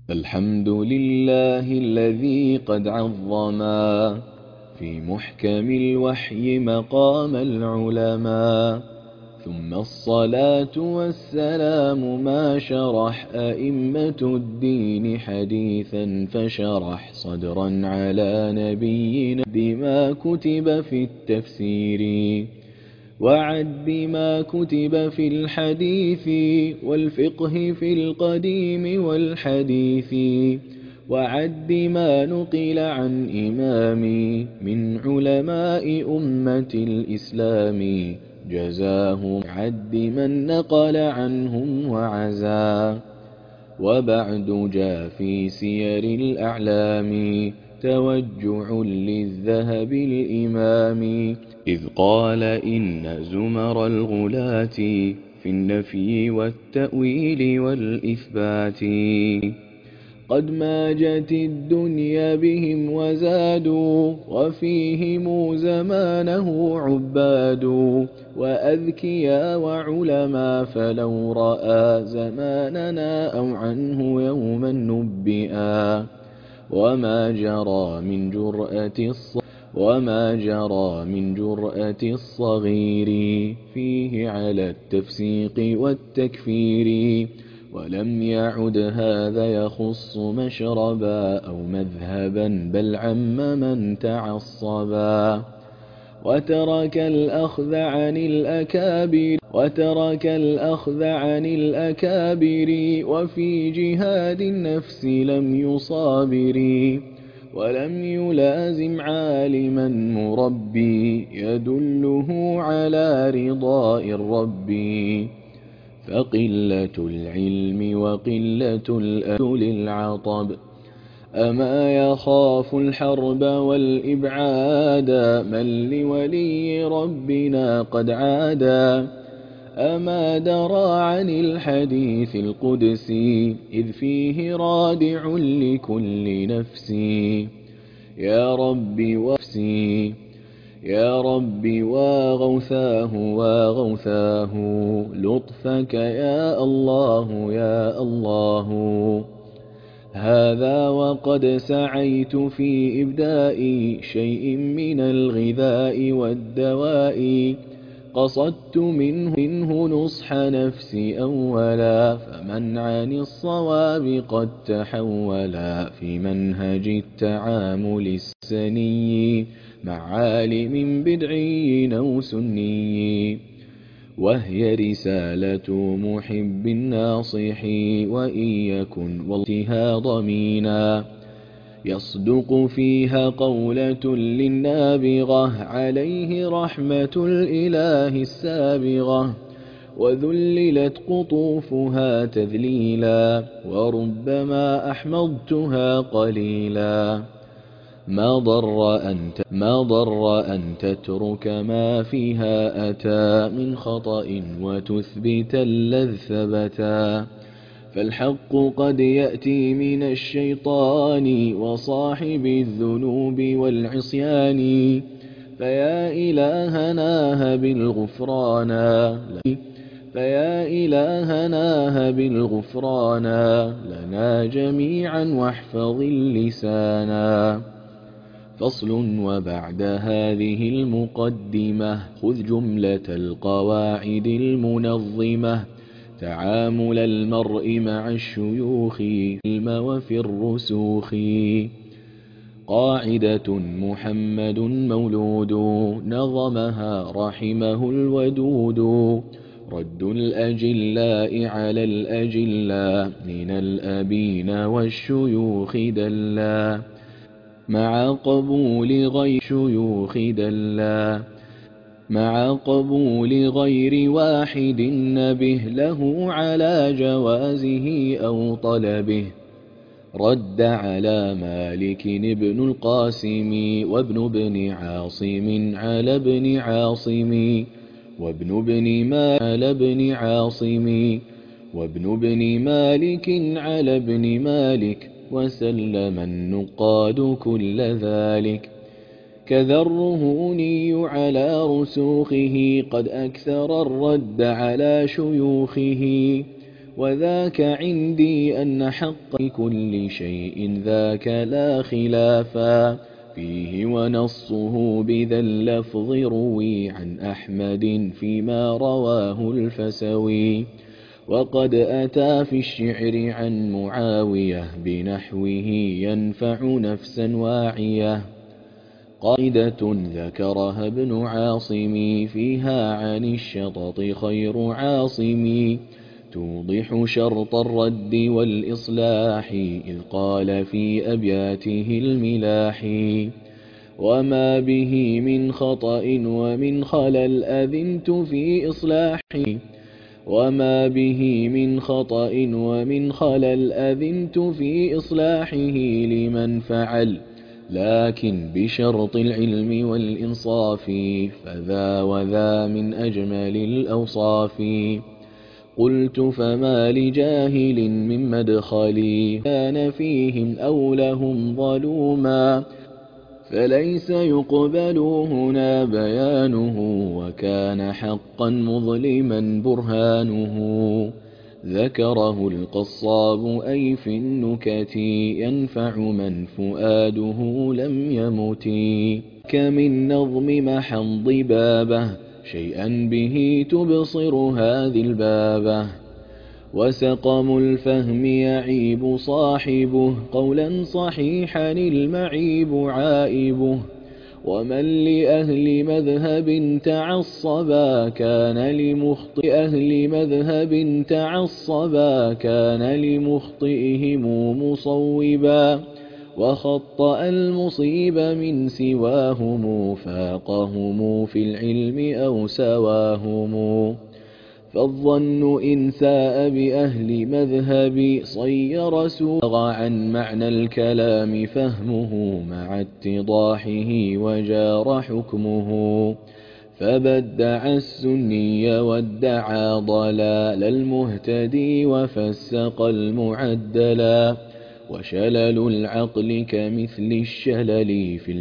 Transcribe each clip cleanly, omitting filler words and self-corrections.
الحمد لله الذي قد عظما في محكم الوحي مقام العلماء، ثم الصلاة والسلام ما شرح أئمة الدين حديثا فشرح صدرا على نبينا بما كتب في التفسير، وعد بما كتب في الحديث والفقه في القديم والحديث، وعد ما نقل عن إمامي من علماء أمة الإسلام، جزاه عد من نقل عنهم وعزا. وبعد جاء في سير الأعلام توجع للذهب الإمام، إذ قال إن زمر الغلاة في النفي والتأويل والإثبات قد ماجت الدنيا بهم وزادوا، وفيهم زمانه عباد وأذكيا وعلما، فلو رأى زماننا أو عنه يوما نبئا. وما جرى من جرأة الصغير فيه على التفسيق والتكفير، ولم يعد هذا يخص مشربا أو مذهبا، بل عم من تعصبا. وترك الأخذ عن الأكابر، وفي جهاد النفس لم يصابر، ولم يلازم عالما مربي يدله على رضاء الرب. فقلة العلم وقلة الأدب للعطب، أما يخاف الحرب والإبعاد، من لولي ربنا قد عادا. أما درى عن الحديث القدسي، إذ فيه رادع لكل نفسي. يا رب وغوثاه لطفك يا الله يا الله. هذا وقد سعيت في إبداء شيء من الغذاء والدواء، قصدت منه نصح نفسي أولا، فمن عن الصواب قد تحولا في منهج التعامل السني مع عالم بدعي أو سني. وهي رسالة محب ناصح، وإن يكن والتها ضمينا، يصدق فيها قولة للنابغة، عليه رحمة الإله السابغة، وذللت قطوفها تذليلا، وربما أحمضتها قليلا. ما ضر أن تترك ما فيها أتى من خطأ، وتثبت الذي ثبتا. فالحق قد يأتي من الشيطان وصاحب الذنوب والعصيان، فيا إلهنا هب الغفران لنا جميعا، واحفظ اللسانا. فصل. وبعد هذه المقدمة خذ جملة القواعد المنظمة تعامل المرء مع الشيوخ في العلم وفي الرسوخ. قاعدة محمد مولود، نظمها رحمه الودود، رد الأجلاء على الأجلاء من الأبين والشيوخ دلا، مع قبول غير واحد نبه له على جوازه أو طلبه. رد على مالك بن القاسم، وابن بن عاصم على ابن عاصم، وابن بن مالك على ابن مالك، وسلم النقاد كل ذلك. كذا الرهوني على رسوخه، قد أكثر الرد على شيوخه، وذاك عندي أن حق كل شيء ذاك لا خلافا فيه، ونصه بذا اللفظ روي عن أحمد فيما رواه الفسوي. وقد أتى في الشعر عن معاوية بنحوه ينفع نفسا واعية. قاعدة ذكرها ابن عاصم فيها عن الشطط خير عاصم، توضح شرط الرد والإصلاح إذ قال في أبياته الملاح: وما به من خطأ ومن خلل أذنت في إصلاحه، وما به من خطأ ومن خلل أذنت في إصلاحه لمن فعل، لكن بشرط العلم والإنصاف، فذا وذا من أجمل الأوصاف. قلت فما لجاهل من مدخلي كان فيهم أو لهم ظلوما، فليس يقبل هنا بيانه وكان حقا مظلما برهانه. ذكره القصاب أي في النكت ينفع من فؤاده لم يمت، كمن نظم محى ضبابه شيئا به تبصر هذه البابه. وسقم الفهم يعيب صاحبه قولا صحيحا المعيب عائبه، ومن لأهل مذهب تعصبا كان لمخطئ أهل مذهب تعصبا كان لمخطئهم مصوبا، وخطأ المصيب من سواهم فاقهم في العلم أو سواهم. فالظن إن ساء بأهل مذهب صير سوغ عن معنى الكلام فهمه مع اتضاحه وجار حكمه، فبدع السني وادعى ضلال المهتدي وفسق المعدلا. وشلل العقل كمثل الشلل في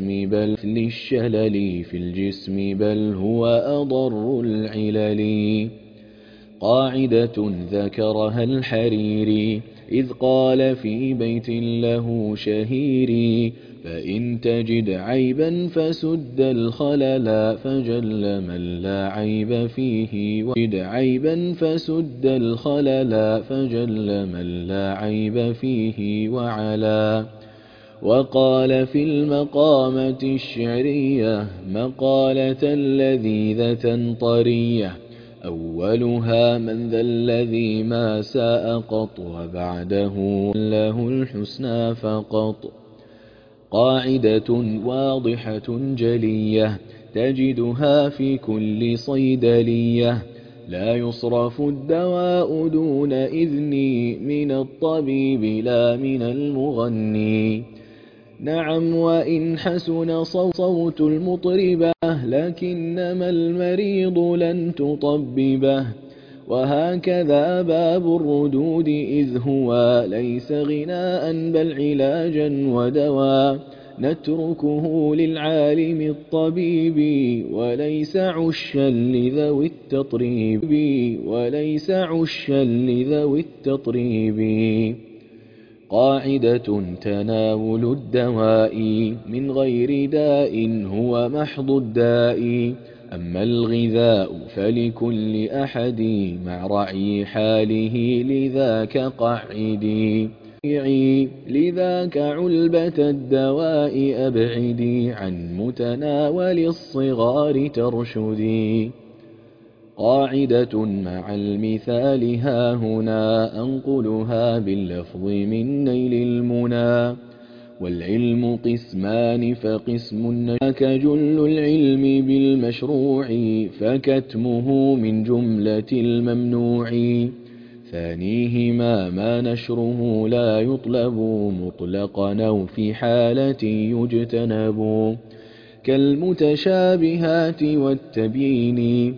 الجسم بل هو أضر العلل. قاعدة ذكرها الحريري إذ قال في بيت له شهيري: فإن تجد عيبا فسد الخلل فجل من لا عيب فيه، وجد عيبا فسد الخلل فجل من لا عيب فيه وعلا. وقال في المقامة الشعرية مقالة لذيذة طرية: أولها من ذا الذي ما ساء قط وبعده له الحسنى فقط. قاعدة واضحة جلية تجدها في كل صيدلية: لا يصرف الدواء دون إذني من الطبيب لا من المغني. نعم وإن حسن صوت المطربة لكنما المريض لن تطببه. وهكذا باب الردود إذ هو ليس غناء بل علاجا ودواء، نتركه للعالم الطبيب وليس عشا لذوي التطريب. قاعدة تناول الدواء من غير داء هو محض الداء، أما الغذاء فلكل أحد مع رعي حاله لذاك قعدي. لذاك علبة الدواء أبعدي عن متناول الصغار ترشدي. قاعدة مع المثال ها هنا أنقلها باللفظ من نيل المنى: والعلم قسمان فقسم نشاك جل العلم بالمشروع فكتمه من جملة الممنوع، ثانيهما ما نشره لا يطلب مطلقا أو في حالة يجتنب، كالمتشابهات والتبيين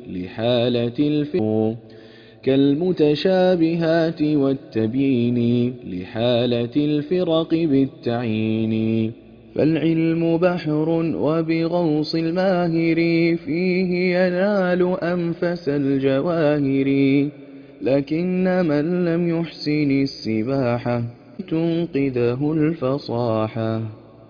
لحالة الفرق بالتعيين. فالعلم بحر وبغوص الماهر فيه ينال أنفس الجواهر، لكن من لم يحسن السباحة تنقذه الفصاحة.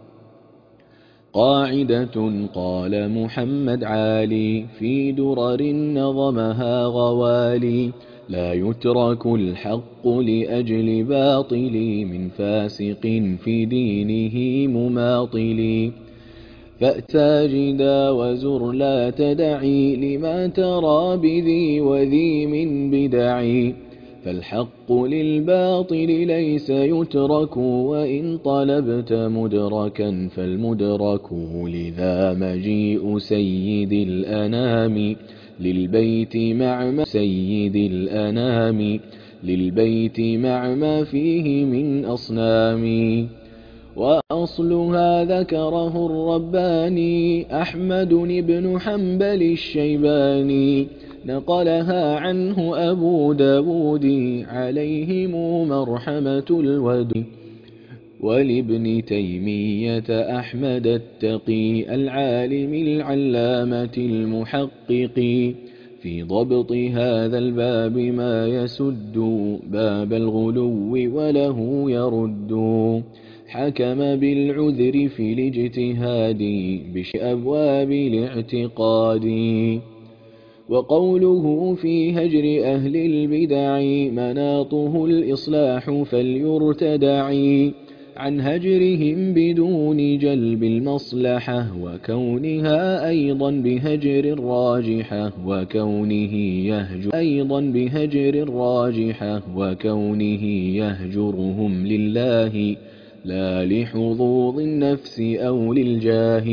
قاعدة قال محمد علي في درر نظمها غوالي: لا يترك الحق لأجل باطل من فاسق في دينه مماطل. فأت ساجدا وزر لا تدعي لما ترى بذي وذي من بدعي. فالحق للباطل ليس يترك وإن طلبت مدركا فالمدرك. لذا مجيء سيد الأنام للبيت مع ما فيه من أصنام. وأصلها ذكره الرباني أحمد بن حنبل الشيباني، نقلها عنه أبو داود عليهم مرحمة الودود. ولابن تيمية أحمد التقي العالم العلامة المحقق في ضبط هذا الباب ما يسد باب الغلو وله يرد. حكم بالعذر في الاجتهاد بأبواب الاعتقاد. وقوله في هجر أهل البدع مناطه الإصلاح فليرتدع عن هجرهم بدون جلب المصلحة وكونها أيضا بهجر الراجحة وكونه يهجرهم لله لا لحظوظ النفس أو للجاه.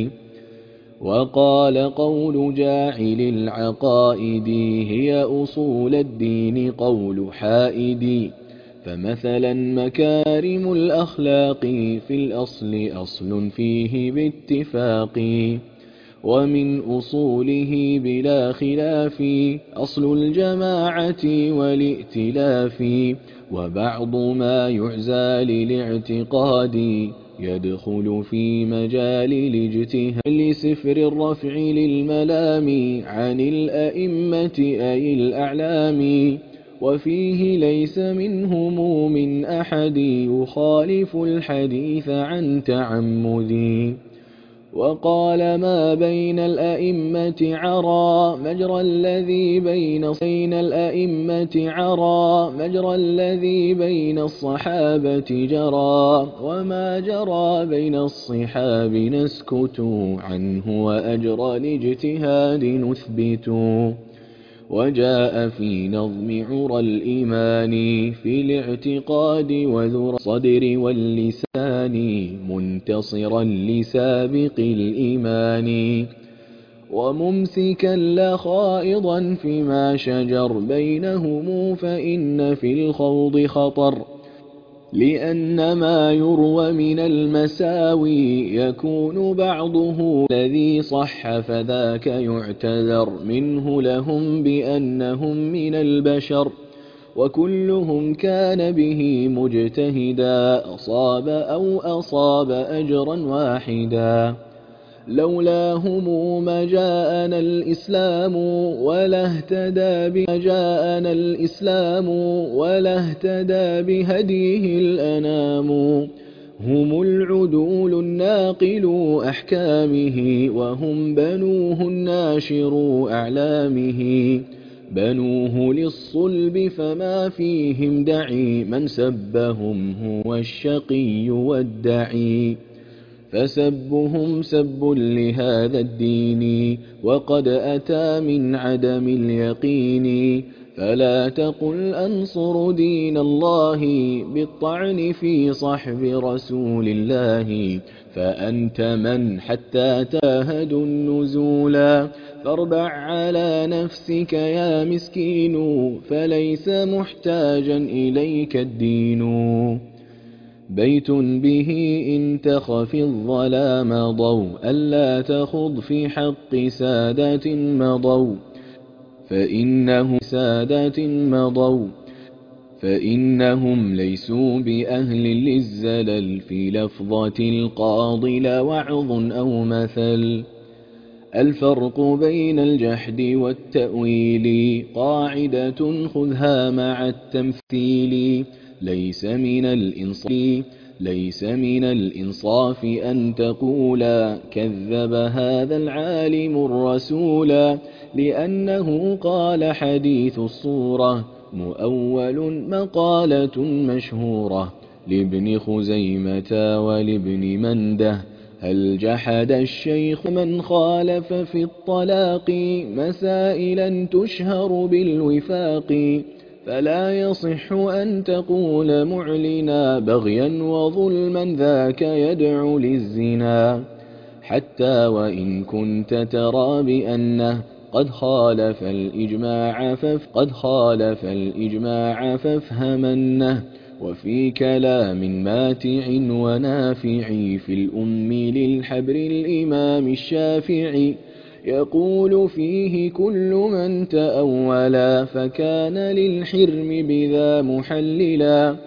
وقال قول جاعل العقائد هي أصول الدين قول حائد. فمثلا مكارم الأخلاق في الأصل أصل فيه باتفاق ومن أصوله بلا خلاف أصل الجماعة والائتلاف. وبعض ما يعزى للاعتقاد يدخل في مجال الاجتهاد. لسفر الرفع للملام عن الأئمة أي الأعلام وفيه ليس منهم من أحد يخالف الحديث عن تعمد. وقال ما بين الأئمة عرى مجرى الذي بين الصحابة جرى وما جرى بين الصحاب نسكت عنه وأجرى الاجتهاد نثبت. وجاء في نظم عرى الإيمان في الاعتقاد وذر الصدر واللسان منتصرا لسابق الإيمان. وممسكا لا خائضا فيما شجر بينهم فإن في الخوض خطر. لأن ما يروى من المساوي يكون بعضه الذي صح فذاك يعتذر منه لهم بأنهم من البشر. وكلهم كان به مجتهدا أصاب أجرا واحدا. لولاهم ما جاءنا الإسلام ولا اهتدى بهديه الأنام. هم العدول الناقل أحكامه وهم بنوه الناشر أعلامه. بنوه للصلب فما فيهم دعي من سبهم هو الشقي والدعي. فسبهم سب لهذا الدين وقد أتى من عدم اليقين. فلا تقل أنصر دين الله بالطعن في صحب رسول الله فأنت من حتى تاهد النزولا. فاربع على نفسك يا مسكين فليس محتاجا إليك الدين. بيت به إن تخف الظلام ضوء ألا تخض في حق سادات مضوا فإنهم ليسوا بأهل للزلل في لفظة القاضي لا وعظ أو مثل. الفرق بين الجحد والتأويل قاعدة خذها مع التمثيل. ليس من الإنصاف أن تقولا كذب هذا العالم الرسولا، لأنه قال حديث الصورة مؤول مقالة مشهورة لابن خزيمة ولابن منده. هل جحد الشيخ من خالف في الطلاق مسائلا تشهر بالوفاق؟ فلا يصح أن تقول معلنا بغيا وظلما ذاك يدعو للزنا، حتى وإن كنت ترى بأنه قد خالف الإجماع فافهمنه. وفي كلام ماتع ونافع في الأم للحبر الإمام الشافعي يقول فيه كل من تأولا فكان للحرم بذا محللا،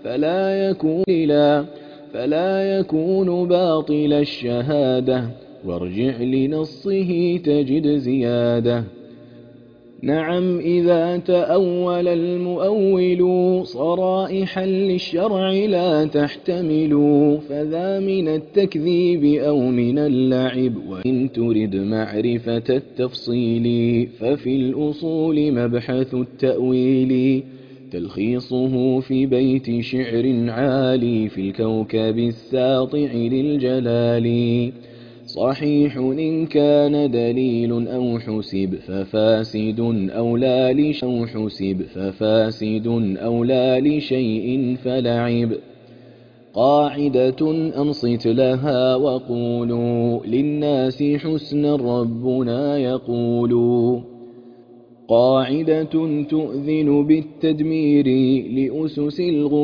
فلا يكون باطل الشهادة، وارجع لنصه تجد زيادة. نعم إذا تأول المؤول صرائحا للشرع لا تحتمل، فذا من التكذيب أو من اللعب. وإن ترد معرفة التفصيل ففي الأصول مبحث التأويل، تلخيصه في بيت شعر عالي في الكوكب الساطع للجلال. صحيح إن كان دليل أو حسب ففاسد أو لا لشيء فلعب. قاعدة أنصت لها وقولوا للناس حسنا ربنا يقول. قاعدة تؤذن بالتدمير لأسس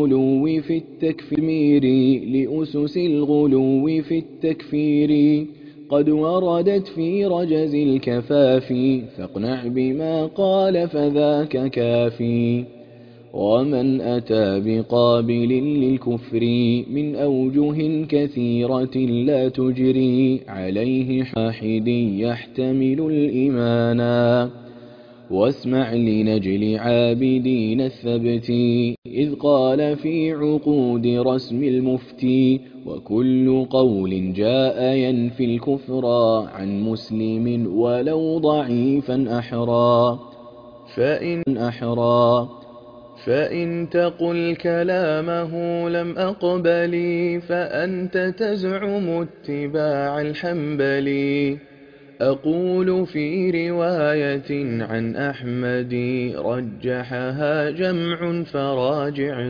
الغلو في التكفير، قد وردت في رجز الكفاف، فاقنع بما قال فذاك كافي. ومن أتى بقابل للكفر من أوجه كثيرة لا تجري عليه حاحد يحتمل الإيمانا. واسمع لنجل عابدين الثبت إذ قال في عقود رسم المفتي، وكل قول جاء ينفي الكفر عن مسلم ولو ضعيفا أحرى. فإن تقل كلامه لم أقبل فأنت تزعم اتباع الحنبلي. أقول في رواية عن أحمد رجحها جمع فراجع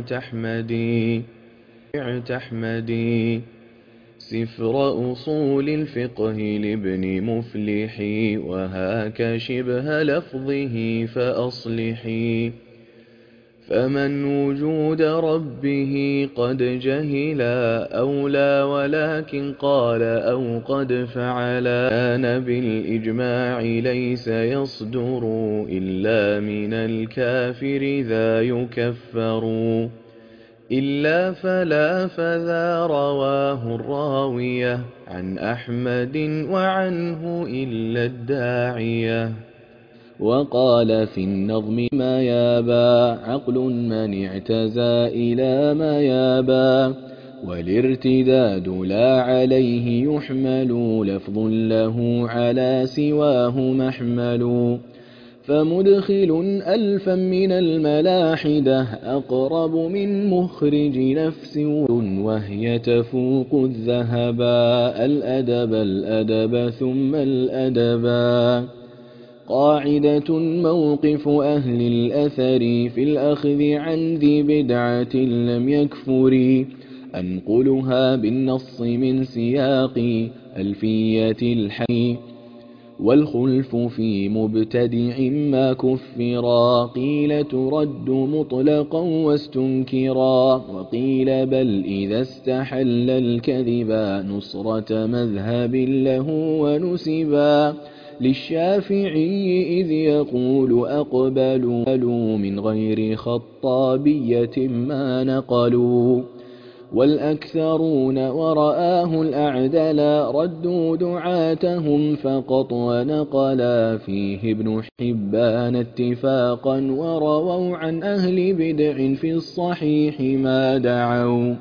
تحمدي. سفر أصول الفقه لابن مفلح وهاك شبه لفظه فأصلحي. فمن وجود ربه قد جهلا أو لا ولكن قال أو قد فعلا، كان بالإجماع ليس يصدر إلا من الكافر ذا يكفر. إلا فذا رواه الراوية عن أحمد وعنه إلا الداعية. وقال في النظم ما يابى عقل من اعتزى إلى ما يابى، والارتداد لا عليه يحمل لفظ له على سواه محمل. فمدخل ألفا من الملاحدة أقرب من مخرج نفس، وهي تفوق الذهبا الأدب ثم الأدبا. قاعدة موقف أهل الأثر في الأخذ عن ذي بدعة لم يكفر، أنقلها بالنص من سياق ألفية الحي. والخلف في مبتدع ما كفرا قيل ترد مطلقا واستنكرا، وقيل بل إذا استحل الكذبا نصرة مذهب له ونسبا. للشافعي إذ يقول أقبلوا من غير خطابية ما نقلوا. والأكثرون ورآه الأعدلا ردوا دعاتهم فقط ونقلا فيه ابن حبان اتفاقا ورووا عن أهل بدع في الصحيح ما دعوا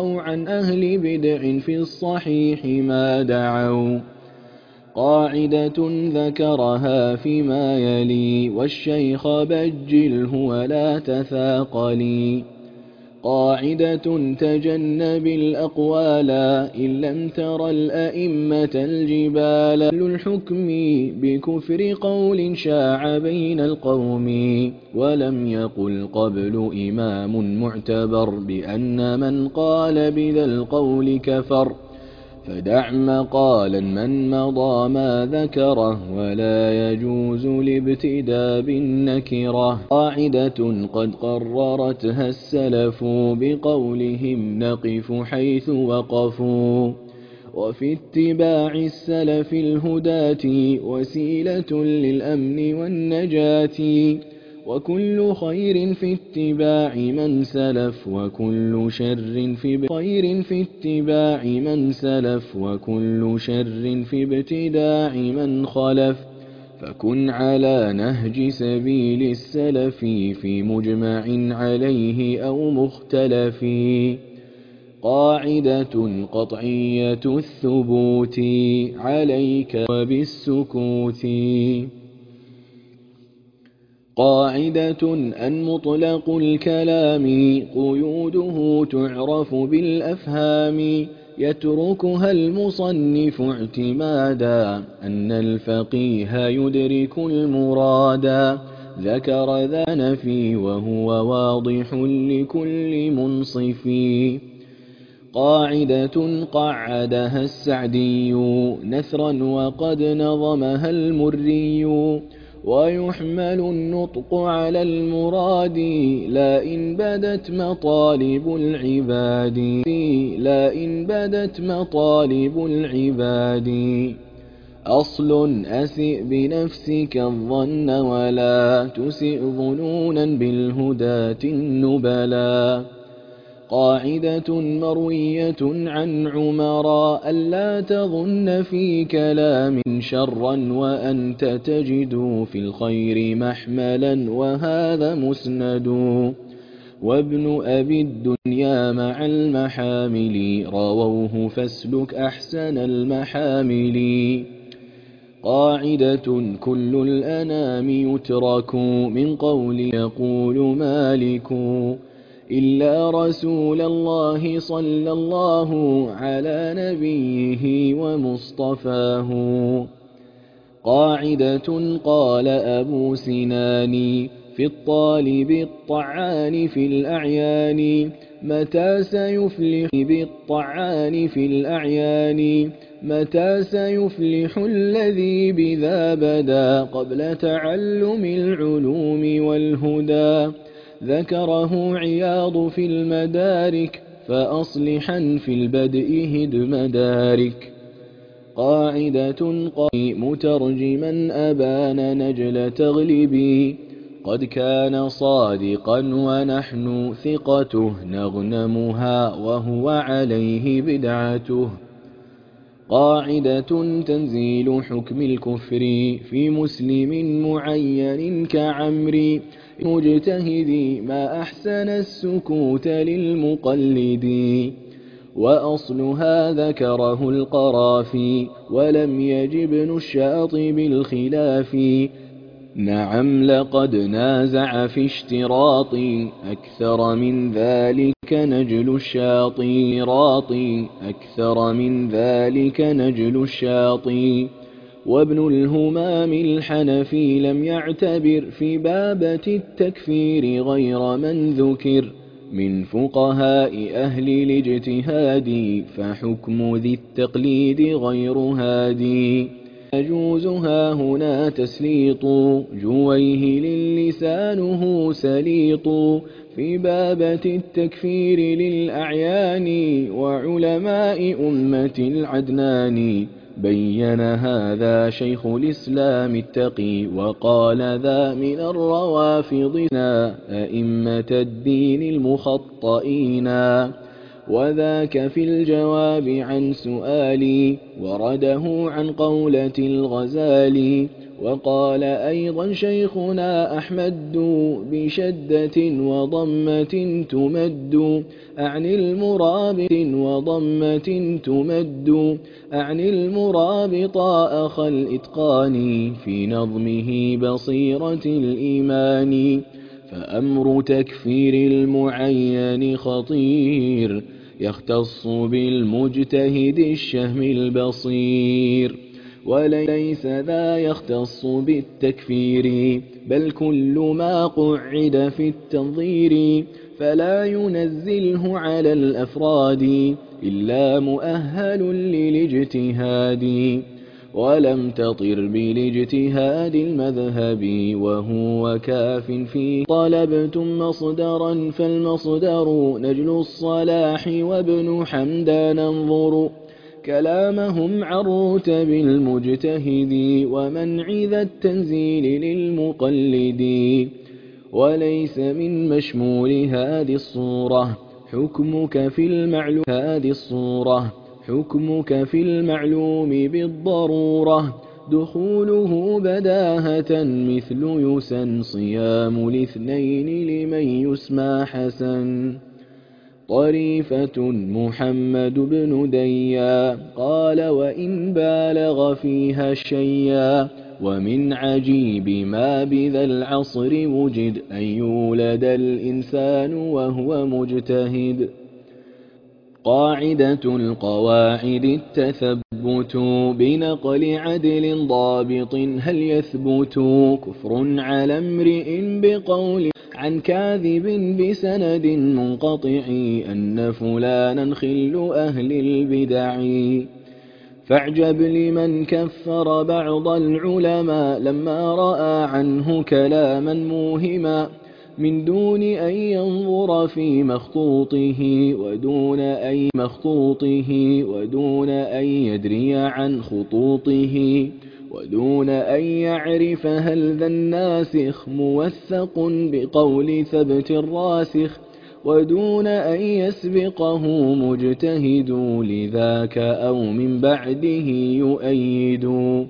قاعدة ذكرها فيما يلي والشيخ بجله ولا تثاقلي قاعدة تجنب الأقوال إن لم تر الأئمة الجبال للحكم بكفر قول شاع بين القوم ولم يقل قبل إمام معتبر بأن من قال بذا القول كفر فدع مقالا من مضى ما ذكره ولا يجوز الابتداء بالنكرة قاعدة قد قررتها السلف بقولهم نقف حيث وقفوا وفي اتباع السلف الهداة وسيلة للأمن والنجاة وكل خير في اتباع من سلف وكل شر في ابتداع من خلف فكن على نهج سبيل السلف في مجمع عليه أو مختلف قاعدة قطعية الثبوت عليك وبالسكوت قاعدة أن مطلق الكلام قيوده تعرف بالأفهام يتركها المصنف اعتمادا أن الفقيه يدرك المرادا ذكر ذا نفي وهو واضح لكل منصف قاعدة قعدها السعدي نثرا وقد نظمها المري ويحمل النطق على المراد لا إن بدت مطالب العباد أصل أسئ بنفسك الظن ولا تسئ ظنونا بالهداة النبلا قاعدة مروية عن عمر ألا تظن في كلام شرا وأنت تجد في الخير محملا وهذا مسند وابن أبي الدنيا مع المحامل رووه فاسلك أحسن المحامل قاعدة كل الأنام يترك من قول يقول مالك إلا رسول الله صلى الله على نبيه ومصطفاه قاعدة قال أبو سنان في الطالب الطعان في الأعيان متى سيفلح الذي بذا بدا قبل تعلم العلوم والهدى ذكره عياض في المدارك فأصلحا في البدء هدم دارك قاعدة مترجما أبان نجل تغلبي قد كان صادقا ونحن ثقته نغنمها وهو عليه بدعته قاعدة تنزيل حكم الكفر في مسلم معين كعمري مجتهد ما أحسن السكوت للمقلد وأصلها ذكره القرافي ولم يجب ابن الشاطب بالخلاف نعم لقد نازع في اشتراط أكثر من ذلك نجل الشاطي وابن الهمام الحنفي لم يعتبر في بابة التكفير غير من ذكر من فقهاء أهل الاجتهاد فحكم ذي التقليد غير هادي يجوزها هنا تسليط جويه لسانه سليط في بابة التكفير للأعيان وعلماء أمة العدنان بين هذا شيخ الإسلام التقي وقال ذا من الروافضنا أئمة الدين المخطئين وذاك في الجواب عن سؤالي ورده عن قولة الغزالي. وقال أيضا شيخنا أحمد بشدة وضمة تمد أعني المرابط أخ الإتقان في نظمه بصيرة الإيمان. فأمر تكفير المعين خطير يختص بالمجتهد الشهم البصير، وليس ذا يختص بالتكفير بل كل ما قعد في التنظير، فلا ينزله على الأفراد إلا مؤهل للاجتهاد. ولم تطر بالاجتهاد المذهب وهو كاف فيه. طلبتم مصدرا فالمصدر نجل الصلاح وابن حمدان انظروا كلامهم عن رتب المجتهد ومنع ذا التنزيل للمقلد. وليس من مشمول هذه الصورة حكمك في المعلوم بالضرورة دخوله بداهة مثل يسن صيام الاثنين لمن يسمى حسن. طريفة محمد بن ديا قال وإن بالغ فيها الشيا ومن عجيب ما بذا العصر وجد أن يولد الإنسان وهو مجتهد. قاعدة القواعد التثبت بنقل عدل ضابط هل يثبت كفر على امرئ بقول عن كاذب بسند منقطع أن فلانا خل أهل البدع. فاعجب لمن كفر بعض العلماء لما رأى عنه كلاما موهما من دون أن ينظر في مخطوطه ودون أن يدري عن خطوطه ودون أن يعرف هل ذا الناسخ موثق بقول ثبت الراسخ ودون أن يسبقه مجتهد لذاك أو من بعده يؤيد.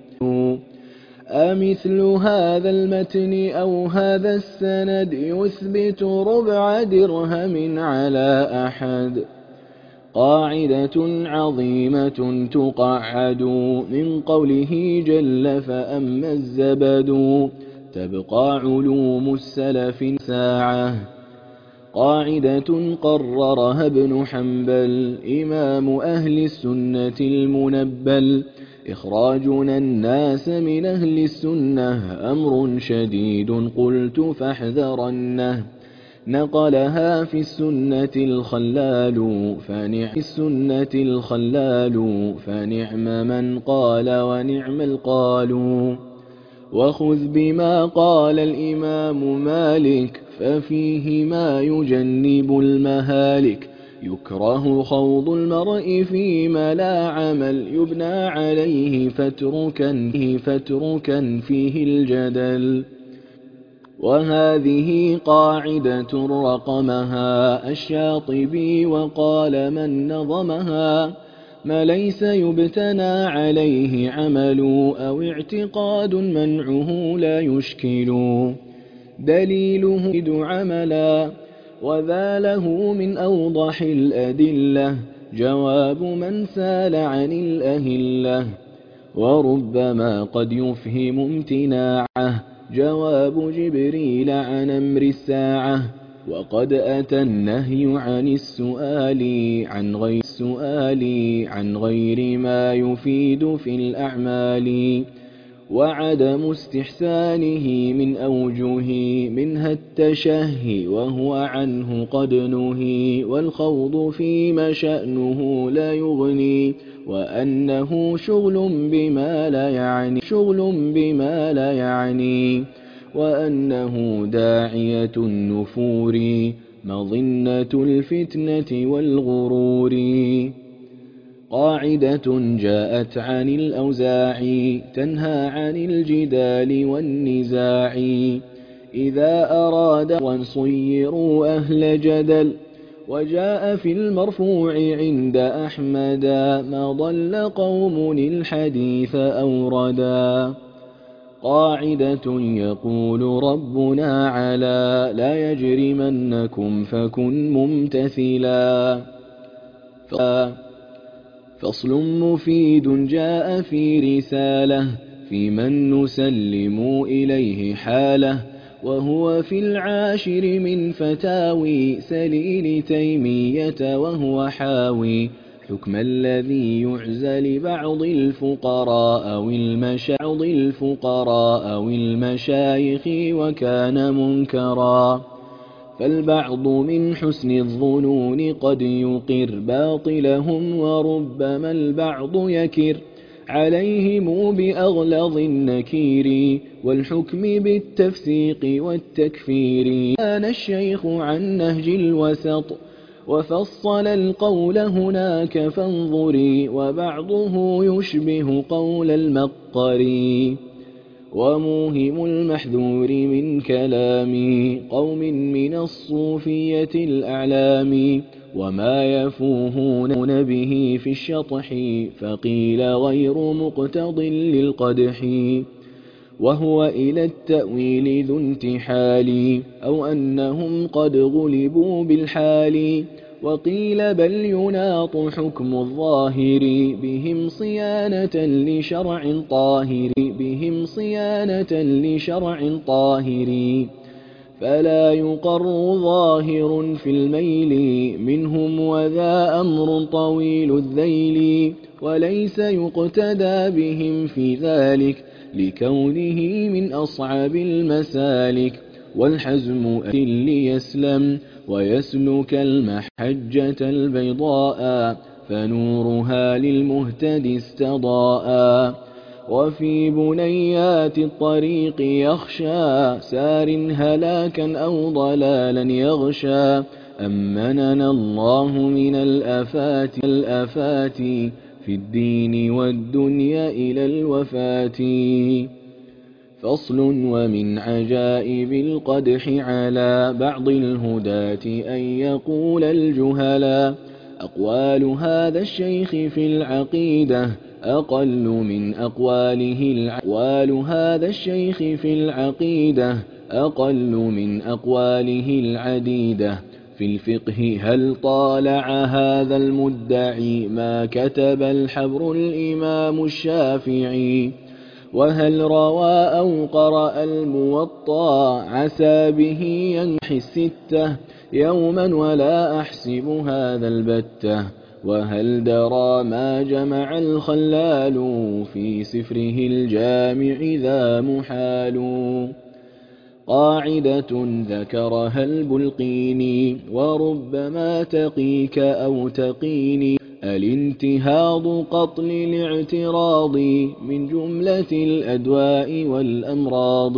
أمثل هذا المتن أو هذا السند يثبت ربع درهم على أحد. قاعدة عظيمة تقعد من قوله جل فأما الزبد تبقى علوم السلف ساعة. قاعدة قررها ابن حنبل إمام أهل السنة المنبل إخراجنا الناس من أهل السنة أمر شديد قلت فاحذرنه. نقلها في السنة الخلال فنعم من قال ونعم القال. وخذ بما قال الإمام مالك ففيه ما يجنب المهالك. يكره خوض المرء فيما لا عمل يبنى عليه فتركا فيه الجدل. وهذه قاعدة رقمها الشاطبي وقال من نظمها ما ليس يبتنى عليه عمل أو اعتقاد منعه لا يشكل دليله عملا. وذا له من أوضح الأدلة جواب من سال عن الأهلة. وربما قد يفهم امتناعه جواب جبريل عن أمر الساعة. وقد أتى النهي عن السؤال عن غير ما يفيد في الأعمال وعدم استحسانه من أوجه منها التشهي وهو عنه قد نهي والخوض فيما شأنه لا يغني وأنه شغل بما لا يعني وأنه داعية النفور مظنة الفتنة والغرور. قاعدة جاءت عن الأوزاعي تنهى عن الجدال والنزاع. إذا أراد وان صيروا أهل جدل وجاء في المرفوع عند أحمد ما ضل قوم الحديث أوردا. قاعدة يقول ربنا على لا يجرمنكم فكن ممتثلا. فصل مفيد جاء في رسالة في من نسلم إليه حاله، وهو في العاشر من فتاوي سليل تيمية، وهو حاوي حكم الذي يعزى لبعض الفقراء أو المشايخ وكان منكرا. فالبعض من حسن الظنون قد يقر باطلهم، وربما البعض يكر عليهم بأغلظ النكير والحكم بالتفسيق والتكفير. كان الشيخ عن نهج الوسط وفصل القول هناك فانظري، وبعضه يشبه قول المقري. وموهم المحذور من كلام قوم من الصوفية الأعلام، وما يفوهون به في الشطح فقيل غير مقتض للقدح، وهو إلى التأويل ذو انتحال، أو أنهم قد غلبوا بالحال. وقيل بل يناط حكم الظاهر بهم صيانة لشرع طاهر، فلا يقر ظاهر في الميل منهم، وذا أمر طويل الذيل. وليس يقتدى بهم في ذلك لكونه من أصعب المسالك، والحزم ليسلم ويسلك المحجة البيضاء، فنورها للمهتدي استضاء. وفي بنيات الطريق يخشى سار هلاكا أو ضلالا يغشى، أمننا الله من الآفات في الدين والدنيا إلى الوفاة. فصل ومن عجائب القدح على بعض الهداة أن يقول الجهلا أقوال هذا الشيخ في العقيدة أقل من أقواله العديدة. في الفقه هل طالع هذا المدعي ما كتب الحبر الإمام الشافعي؟ وهل روى أو قرأ الموطأ عسى به ينحي الستة يوما ولا أحسب هذا البتة؟ وهل درى ما جمع الخلال في سفره الجامع ذا محال؟ قاعدة ذكرها البلقيني وربما تقيك أو تقيني، الانتهاض قتل الاعتراض من جملة الأدواء والأمراض.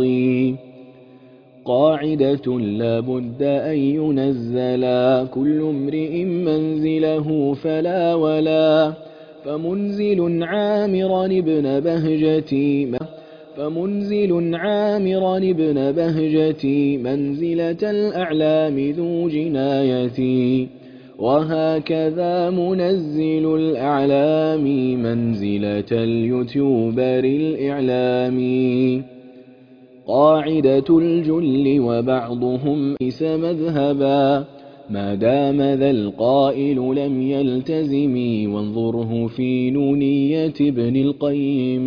قاعدة لا بد أن ينزلا كل امرئ منزله فلا ولا، فمنزل عامرا ابن بهجتي منزلة الأعلام ذو جنايتي، وهكذا منزل الأعلام منزلة اليوتيوبر الإعلامي. قاعدة الجل وبعضهم ليس مذهبا ما دام ذا القائل لم يلتزم، وانظره في نونية ابن القيم.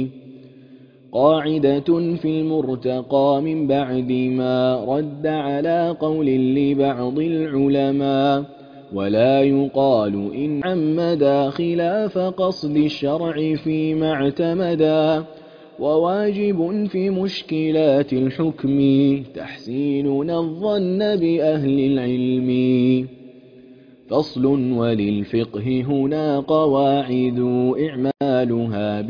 قاعدة في المرتقى من بعد ما رد على قول لبعض العلماء، ولا يقال إن عمدا خلاف قصد الشرع فيما اعتمدا، وواجب في مشكلات الحكم تحسيننا الظن بأهل العلم. فصل وللفقه هنا قواعد إعمالها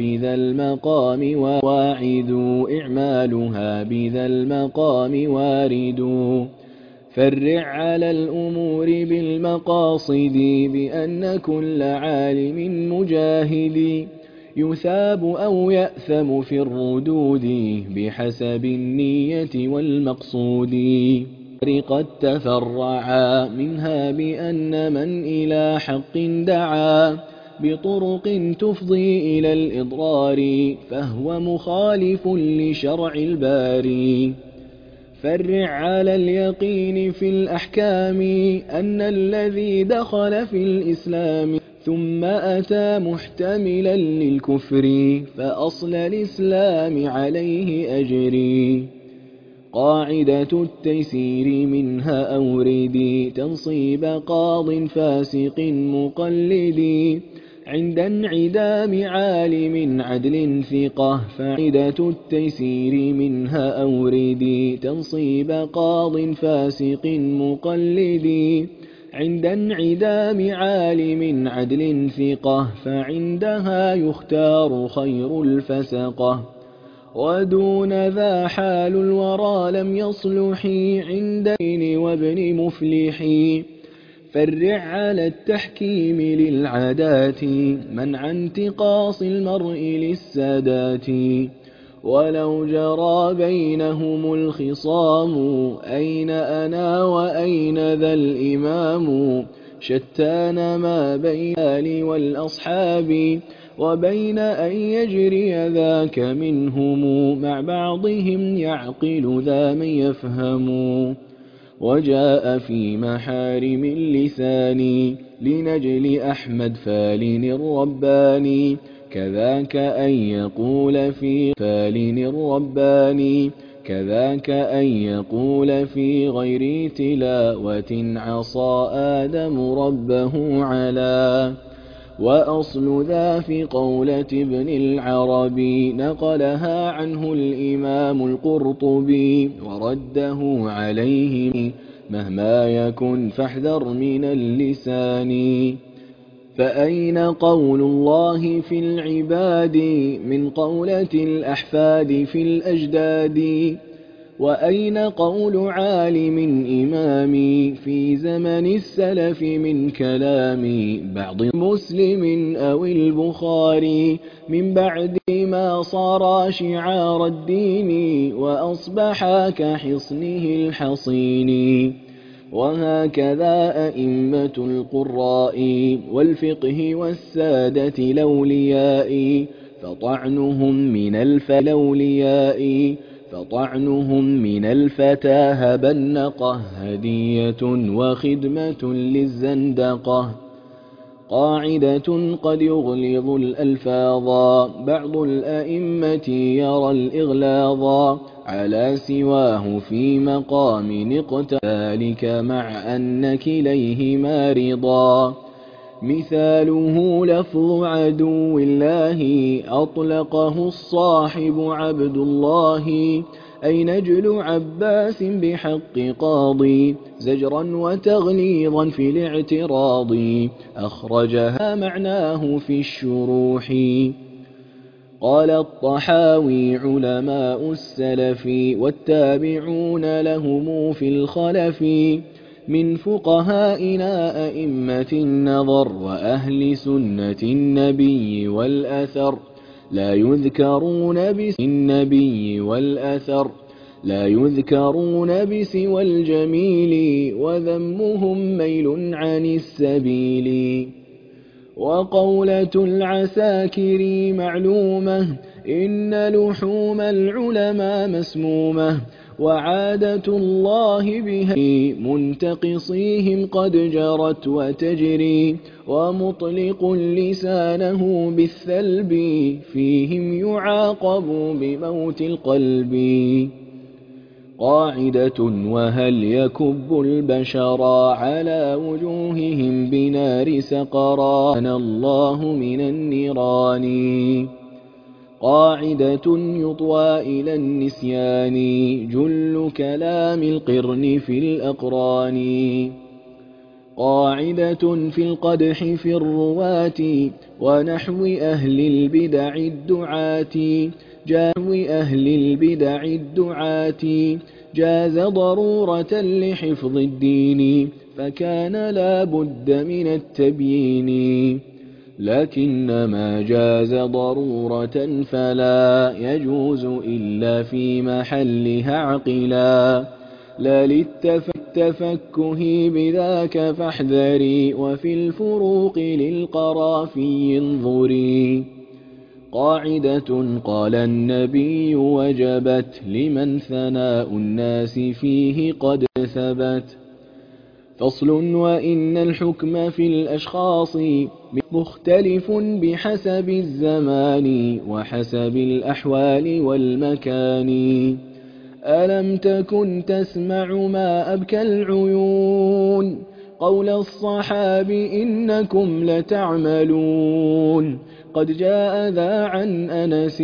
بذا المقام وارد، فرع على الأمور بالمقاصد بأن كل عالم مجاهد يثاب أو يأثم في الردود بحسب النية والمقصود. قد تفرعا منها بأن من إلى حق دعا بطرق تفضي إلى الإضرار فهو مخالف لشرع الباري. فرع على اليقين في الأحكام أن الذي دخل في الإسلام ثم أتى محتملا للكفر فأصل الإسلام عليه أجري. قاعدة التيسير منها أوردي تنصيب قاض فاسق مقلدي عند انعدام عالم عدل ثقة. فعدة التيسير منها أوردي تنصيب قاض فاسق مقلدي عند انعدام عالم عدل ثقة. فعندها يختار خير الفسقة ودون ذا حال الورى لم يصلح عند ابن وابن مفلح. فرع على التحكيم للعادات منع انتقاص المرء للسادات. ولو جرى بينهم الخصام أين أنا وأين ذا الإمام شتان ما بين الآل والأصحاب وبين أن يجري ذاك منهم مع بعضهم يعقل ذا من يفهم. وجاء في محارم اللسان لنجل أحمد فالن الرباني كذاك أن يقول في فالن الرباني كذاك أن يقول في غير تلاوة عصى آدم ربه على. وأصل ذا في قولة ابن العربي نقلها عنه الإمام القرطبي ورده عليه مهما يكن فاحذر من اللسان. فأين قول الله في العباد من قولة الأحفاد في الأجداد وأين قول عالم إمام في زمن السلف من كلام بعض مسلم أو البخاري من بعد ما صار شعار الدين وأصبح كحصنه الحصين. وهكذا أئمة القراء والفقه والسادة الأولياء فطعنهم من الفتى هبا النقه هدية وخدمة للزندقة. قاعدة قد يغلظ الألفاظ بعض الأئمة يرى الإغلاظ على سواه في مقام نقت ذلك مع أن كليهما رضا. مثاله لفظ عدو الله أطلقه الصاحب عبد الله أي نجل عباس بحق قاضي زجرا وتغليظا في الاعتراض. أخرجها معناه في الشروح. قال الطحاوي علماء السلف والتابعون لهم في الخلف من فقهائنا أئمة النظر وأهل سنة النبي والأثر لا يذكرون بسوى الجميل وذمهم ميل عن السبيل. وقولة العساكر معلومة إن لحوم العلماء مسمومة وعادة الله بها منتقصيهم قد جرت وتجري ومطلق لسانه بالثلب فيهم يعاقب بموت القلب. قاعدة وهل يكب البشر على وجوههم بنار سقرا الله من النيران. قاعدة يطوى إلى النسيان جل كلام القرن في الأقران. قاعدة في القدح في الرواة ونحو أهل البدع الدعاة جاز ضرورة لحفظ الدين فكان لا بد من التبيين. لكنما جاز ضرورة فلا يجوز إلا في محلها عقلا لا للتفكه بذاك فاحذري، وفي الفروق للقرافي انظري. قاعدة قال النبي وجبت لمن ثناء الناس فيه قد ثبت. فصل: وإن الحكم في الأشخاص مختلف بحسب الزمان وحسب الأحوال والمكان. ألم تكن تسمع ما أبكى العيون قول الصحاب إنكم لتعملون. قد جاء ذا عن أنس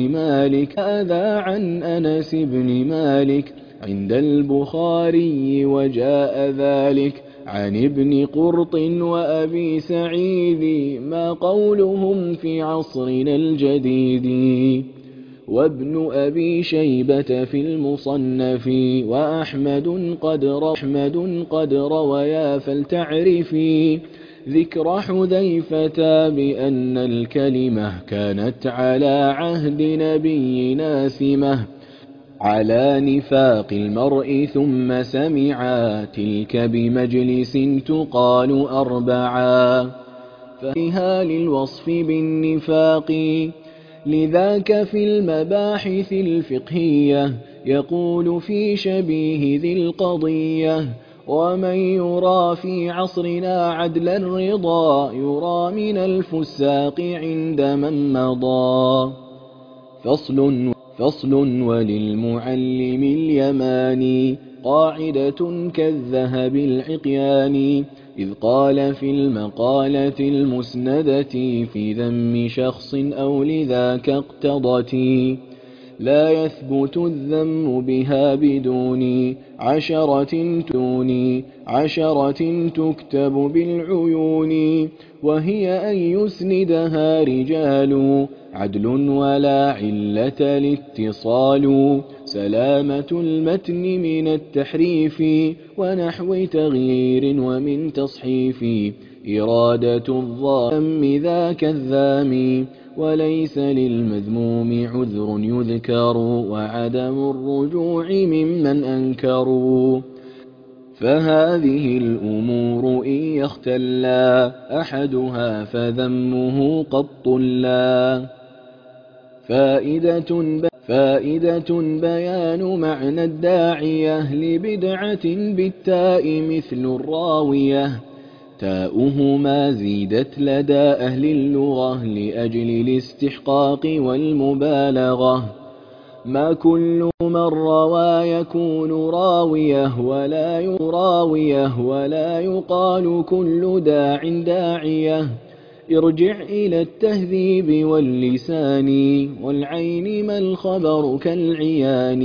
بن مالك عند البخاري، وجاء ذلك عن ابن قرط وأبي سعيد، ما قولهم في عصرنا الجديد. وابن أبي شيبة في المصنف، وأحمد قد رويا، فلتعرفي ذكر حذيفة بأن الكلمة كانت على عهد نبينا سمة على نفاق المرء، ثم سمعا تلك بمجلس تقال أربعا، فيها للوصف بالنفاق. لذاك في المباحث الفقهية يقول في شبيه ذي القضية: ومن يرى في عصرنا عدل الرضا يرى من الفساق عند من مضى. فصل: وللمعلم اليماني قاعدة كالذهب العقيان، إذ قال في المقالة المسندة في ذم شخص أو لذاك اقتضت، لا يثبت الذم بها بدون عشرة تكتب بالعيون، وهي أن يسندها رجال عدل ولا علة الاتصال، سلامة المتن من التحريف ونحو تغيير، ومن تصحيف إرادة الضام ذاك الذام، وليس للمذموم عذر يذكر، وعدم الرجوع ممن أنكروا. فهذه الأمور إن يختلا أحدها فذمه قط لا. فائدة بيان معنى الداعية لبدعة بالتاء مثل الراوية، تاؤهما زيدت لدى أهل اللغة لأجل الاستحقاق والمبالغة. ما كل من روى يكون راويه ولا يقال كل داعية. ارجع إلى التهذيب واللسان والعين ما الخبر كالعيان.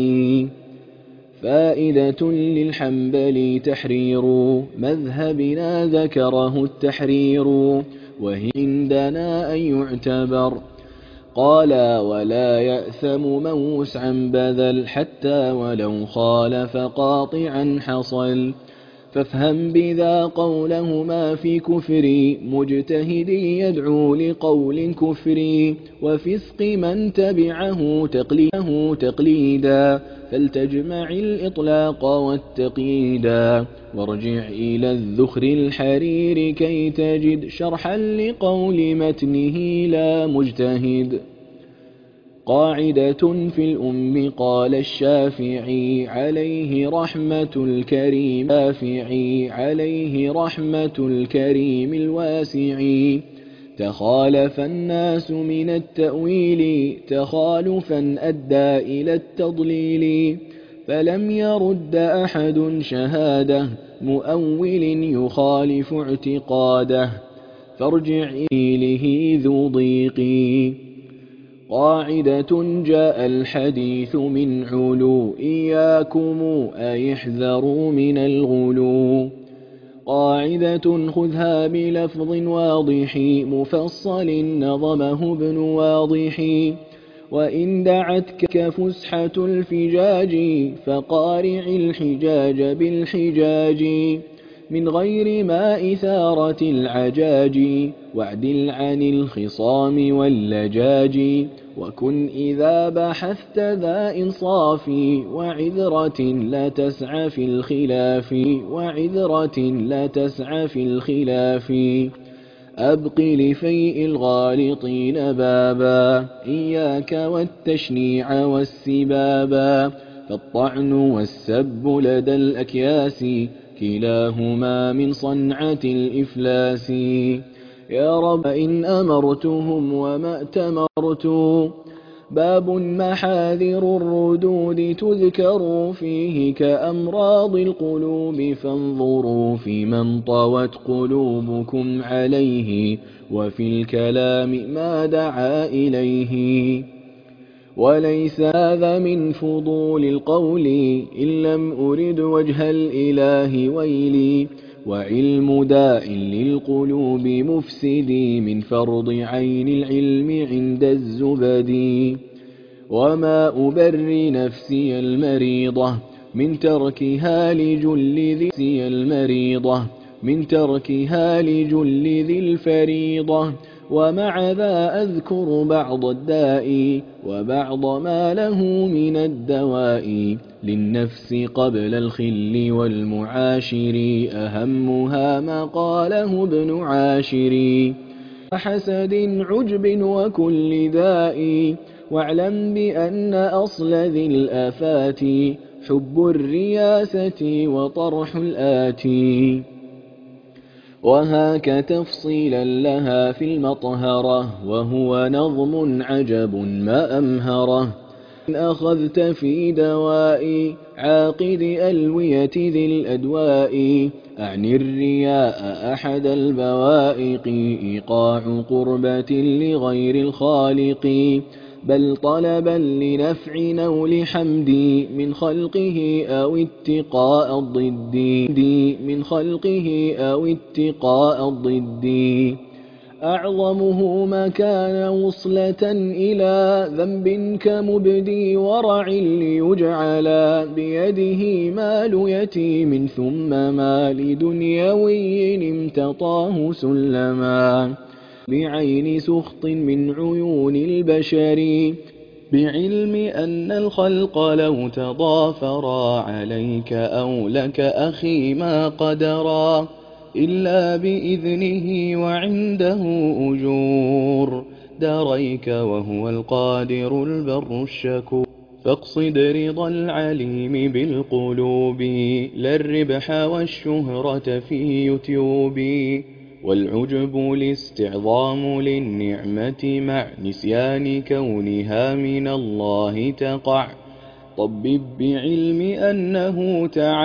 فائدة للحنبلي تحرير مذهبنا ذكره التحرير، وهي عندنا أن يعتبر. قال: ولا يأثم من وسعا بذل حتى ولو خالف قاطعا حصل. فافهم بذا قولهما في كفر مجتهد يدعو لقول كفر، وفسق من تبعه تقليدا، فلتجمع الإطلاق والتقييدا. وارجع إلى الذخر الحرير كي تجد شرحا لقول متنه لا مجتهد. قاعدة في الأم قال الشافعي عليه رحمة الكريم الواسع: تخالف الناس من التأويل تخالفا أدى إلى التضليل، فلم يرد أحد شهادة مؤول يخالف اعتقاده، فارجع إليه ذو ضيق. قاعدة جاء الحديث من علو إياكم أي احذروا من الغلو. قاعدة خذها بلفظ واضح مفصل نظمه ابن واضح: وإن دعتك فسحة الفجاج فقارع الحجاج بالحجاج، من غير ما إثارة العجاج، واعدل عن الخصام واللجاج، وكن إذا بحثت ذا إنصاف وعذرة لا تسعى في الخلاف أبق لفيء الغالطين بابا إياك والتشنيع والسبابا فالطعن والسب لدى الأكياس كلاهما من صنعة الإفلاس يا رب إن أمرتهم وما أتمرت باب محاذر الردود تذكر فيه كأمراض القلوب فانظروا في من طوت قلوبكم عليه وفي الكلام ما دعا إليه وليس هذا من فضول القول إن لم أرد وجه الإله ويلي وعلم داء للقلوب مفسدي من فرض عين العلم عند الزبدي وما أبري نفسي المريضة من تركها لجل ذي الفريضة ومع ذا أذكر بعض الداء وبعض ما له من الدواء للنفس قبل الخل والمعاشر أهمها ما قاله ابن عاشر حسد عجب وكل داء واعلم بأن أصل ذي الآفات حب الرياسة وطرح الآتي وهاك تفصيلا لها في المطهرة وهو نظم عجب ما أمهره إن أخذت في دواء عاقد ألوية ذي الأدواء أعني الرياء أحد البوائق إيقاع قربة لغير الخالق بل طلبا لنفع أو لحمد من خلقه أو اتقاء الضد أعظمه ما كان وصلة إلى ذنب كمبدي ورع ليجعل بيده مال يتيم ثم مال دنيوي امتطاه سلما بعين سخط من عيون البشر بعلم أن الخلق لو تضافرا عليك أو لك أخي ما قدرا إلا بإذنه وعنده أجور داريك وهو القادر البر الشكور فاقصد رضا العليم بالقلوب لا الربح والشهرة في يوتيوب والعجب الاستعظام للنعمة مع نسيان كونها من الله تقع طبب بعلم أنه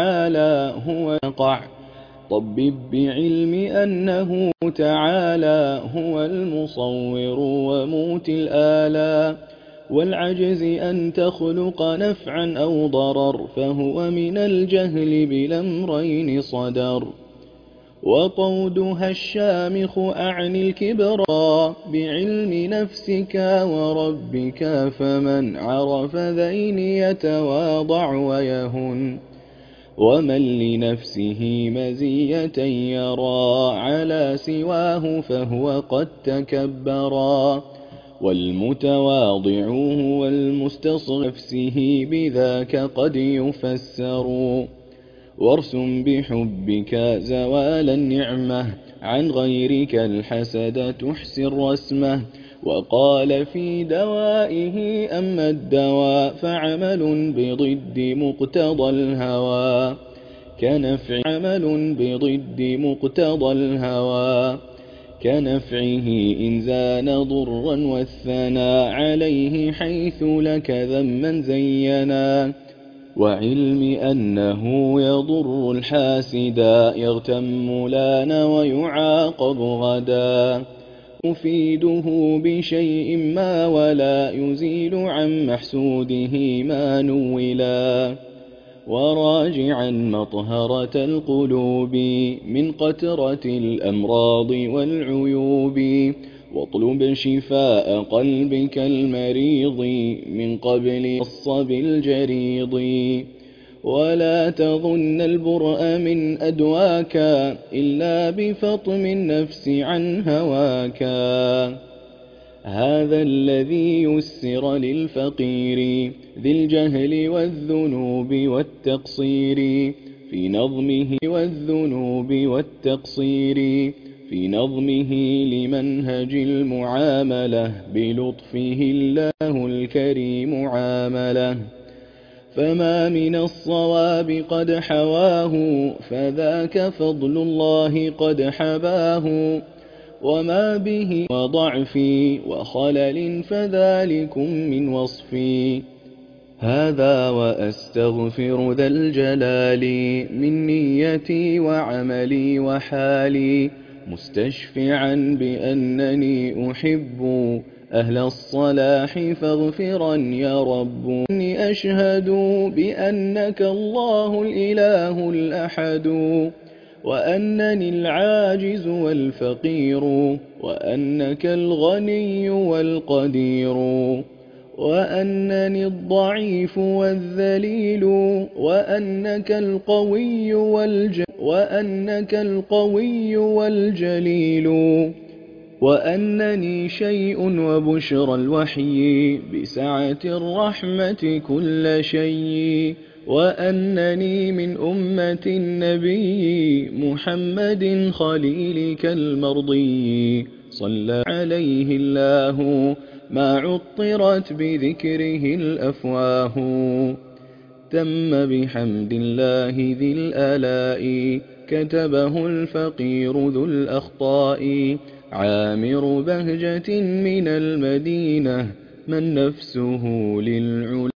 تعالى هو المصور وموت الآلام والعجز أن تخلق نفعا أو ضرر فهو من الجهل بالأمرين صدر وطودها الشامخ أعني الكبرى بعلم نفسك وربك فمن عرف ذين يتواضع ويهن ومن لنفسه مزية يرى على سواه فهو قد تكبرا والمتواضع هو المستصغر نفسه بذاك قد يفسر وارسم بحبك زوال النعمة عن غيرك الحسد تحسن رسمه وقال في دوائه أما الدواء فعمل بضد مقتضى الهوى كنفعه إن زان ضرا والثنى عليه حيث لك ذما زينا وعلم أنه يضر الحاسدا يغتم لان ويعاقب غدا يفيده بشيء ما ولا يزيل عن محسوده ما نولا وراجعا مطهرة القلوب من قترة الأمراض والعيوب واطلب شفاء قلبك المريض من قبل الصب الجريض ولا تظن البرء من أدواك إلا بفطم النفس عن هواك هذا الذي يسر للفقير ذي الجهل والذنوب والتقصير في نظمه لمنهج المعاملة بلطفه الله الكريم عامله. فما من الصواب قد حواه فذاك فضل الله قد حباه، وما به وضعف وخلل فذلكم من وصفي. هذا وأستغفر ذا الجلال من نيتي وعملي وحالي، مستشفعا بأنني أحب أهل الصلاح فاغفرا يا رب. إني أشهد بأنك الله الإله الأحد، وأنني العاجز والفقير، وأنك الغني والقدير، وأنني الضعيف والذليل، وأنك القوي والجليل، وأنني شيء وبشرى الوحي بسعة الرحمة كل شيء، وأنني من أمة النبي محمد خليلك المرضي، صلى عليه الله ما عطرت بذكره الأفواه. تم بحمد الله ذي الآلاء، كتبه الفقير ذو الأخطاء، عامر بهجة من المدينة من نفسه للعلا